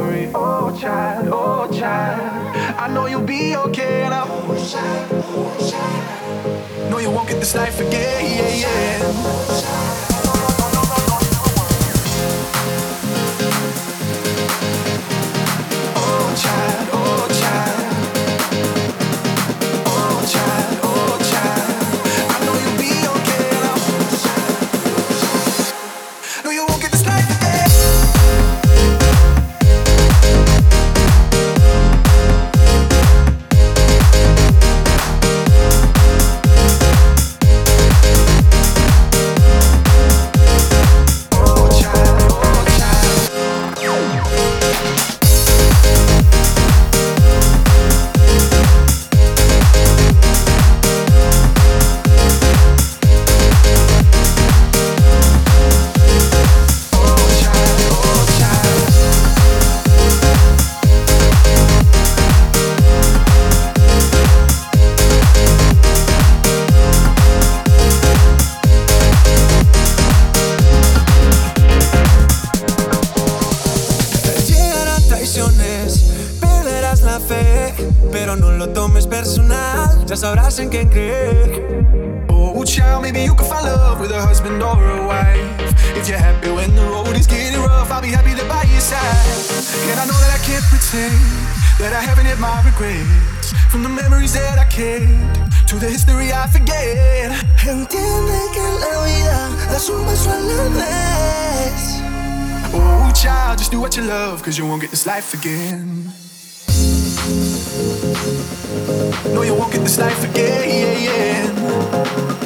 worry, oh child, oh child. I know you'll be okay now. No, you won't get this life again, yeah, yeah. Oh child, oh child. Oh child, oh child. I know you'll be okay now. No, you won't get this life again. Pero no lo tomes personal, ya sabrás en quién creer. Oh child, maybe you can find love with a husband or a wife. If you're happy when the road is getting rough, I'll be happy to by your side. And I know that I can't pretend that I haven't had my regrets. From the memories that I kept to the history I forget. Entiende que la vida das un paso a la vez. Oh child, just do what you love, cause you won't get this life again. No, you won't get this life again, yeah, yeah.